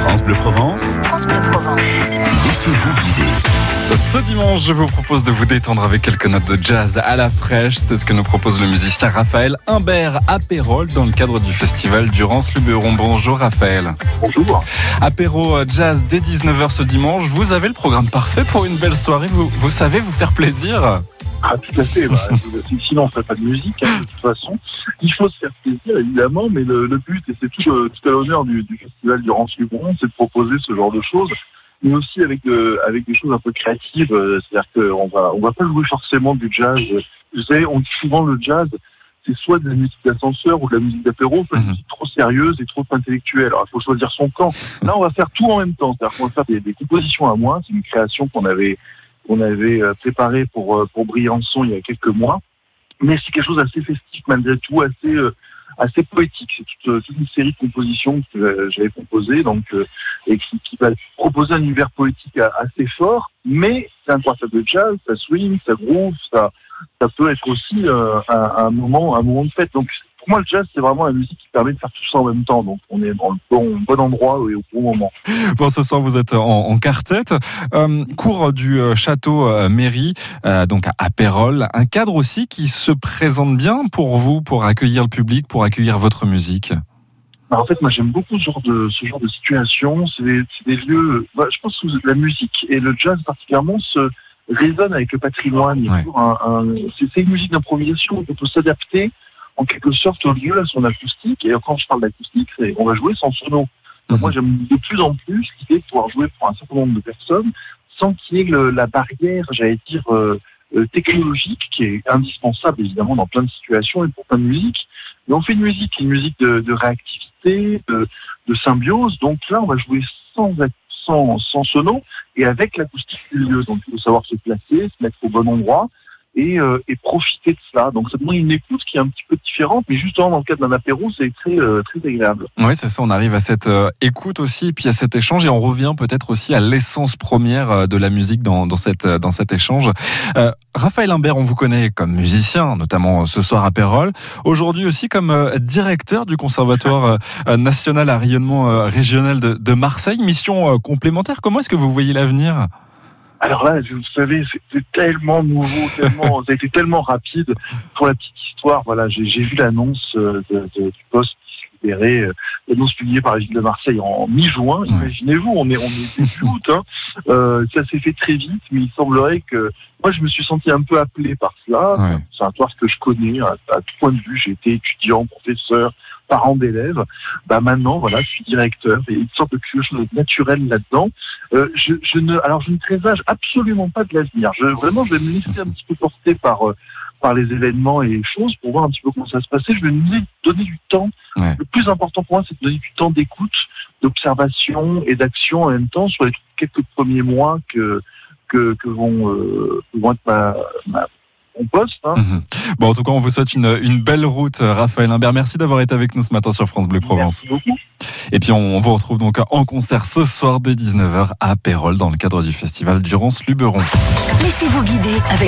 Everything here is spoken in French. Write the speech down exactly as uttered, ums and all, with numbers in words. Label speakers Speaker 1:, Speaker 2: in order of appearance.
Speaker 1: France Bleu Provence.
Speaker 2: France Bleu Provence.
Speaker 1: Laissez-vous guider.
Speaker 3: Ce dimanche, je vous propose de vous détendre avec quelques notes de jazz à la fraîche. C'est ce que nous propose le musicien Raphaël Imbert à Pérols dans le cadre du festival Durance-Luberon. Bonjour Raphaël.
Speaker 4: Bonjour.
Speaker 3: Apéro jazz dès dix-neuf heures ce dimanche. Vous avez le programme parfait pour une belle soirée. Vous, vous savez vous faire plaisir.
Speaker 4: Ah, tout à fait. Bah, sinon, on ne ferait pas de musique, hein, de toute façon. Il faut se faire plaisir, évidemment, mais le, le but, et c'est tout, euh, tout à l'honneur du, du festival Durance-Luberon, c'est de proposer ce genre de choses, mais aussi avec, de, avec des choses un peu créatives. Euh, c'est-à-dire qu'on va, on va pas jouer forcément du jazz. Vous savez, on dit souvent le jazz, c'est soit de la musique d'ascenseur ou de la musique d'apéro, soit de la musique trop sérieuse et trop intellectuelle. Alors, il faut choisir son camp. Là, on va faire tout en même temps. C'est-à-dire qu'on va faire des, des compositions à moi. C'est une création qu'on avait... qu'on avait préparé pour, pour Briançon il y a quelques mois. Mais c'est quelque chose d'assez festif malgré tout, assez, assez poétique. C'est toute, toute une série de compositions que j'avais composées donc, et qui, qui va proposer un univers poétique assez fort, mais c'est un concept de jazz, ça swing, ça groove, ça, ça peut être aussi euh, un, un, moment, un moment de fête. Donc, pour moi, le jazz, c'est vraiment la musique qui permet de faire tout ça en même temps. Donc, on est dans le bon, bon endroit et au bon moment.
Speaker 3: Bon, ce soir, vous êtes en, en quartet. Euh, cours du euh, château euh, mairie, euh, donc à Pérols. Un cadre aussi qui se présente bien pour vous, pour accueillir le public, pour accueillir votre musique.
Speaker 4: Alors, en fait, moi, j'aime beaucoup ce genre de, ce genre de situation. C'est des, c'est des lieux... Bah, je pense que la musique et le jazz particulièrement se résonnent avec le patrimoine.
Speaker 3: Ouais.
Speaker 4: Un, un, c'est, c'est une musique d'improvisation. On peut s'adapter en quelque sorte au lieu, à son acoustique. Et quand je parle d'acoustique, c'est on va jouer sans sono. Donc mmh. Moi, j'aime de plus en plus l'idée de pouvoir jouer pour un certain nombre de personnes sans qu'il y ait le, la barrière, j'allais dire, euh, euh, technologique, qui est indispensable, évidemment, dans plein de situations et pour plein de musique. Mais on fait une musique, une musique de, de réactivité, de, de symbiose. Donc là, on va jouer sans, sans, sans sono et avec l'acoustique du lieu. Donc, il faut savoir se placer, se mettre au bon endroit. Et, euh, et profiter de cela. Donc ça demande une écoute qui est un petit peu différente, mais justement dans le cadre d'un apéro, c'est très, euh, très agréable.
Speaker 3: Oui, c'est ça, on arrive à cette euh, écoute aussi, et puis à cet échange, et on revient peut-être aussi à l'essence première euh, de la musique dans, dans, cette, euh, dans cet échange. Euh, Raphaël Imbert, on vous connaît comme musicien, notamment ce soir à Pérols, aujourd'hui aussi comme euh, directeur du Conservatoire euh, national à rayonnement euh, régional de, de Marseille, mission euh, complémentaire. Comment est-ce que vous voyez l'avenir ?
Speaker 4: Alors là, vous savez, c'était tellement nouveau, tellement, ça a été tellement rapide. Pour la petite histoire, voilà, j'ai, j'ai vu l'annonce de, de, du poste qui se libérait, euh, l'annonce publiée par la ville de Marseille en mi-juin. Ouais. Imaginez-vous, on est, on est début août, hein. Euh, ça s'est fait très vite, mais il semblerait que moi, je me suis senti un peu appelé par cela. Ouais. C'est un conservatoire que je connais à, à tout point de vue. J'ai été étudiant, professeur, parent d'élèves. Bah maintenant, voilà, je suis directeur. Il y a une sorte de quelque chose de naturel là-dedans. Euh, je, je ne, alors je ne présage absolument pas de l'avenir. Je, vraiment, je vais me laisser un petit peu porter par euh, par les événements et les choses pour voir un petit peu comment ça se passait. Je vais me donner du temps. Ouais. Le plus important pour moi, c'est de donner du temps d'écoute, d'observation et d'action en même temps sur les quelques premiers mois que que, que vont euh, que vont être ma, ma mon poste. Hein. Mmh.
Speaker 3: Bon, en tout cas, on vous souhaite une, une belle route, Raphaël Imbert. Merci d'avoir été avec nous ce matin sur France Bleu Provence.
Speaker 4: Merci beaucoup.
Speaker 3: Et puis, on, on vous retrouve donc en concert ce soir dès dix-neuf heures à Pérols dans le cadre du festival Durance-Luberon.
Speaker 2: Laissez-vous guider avec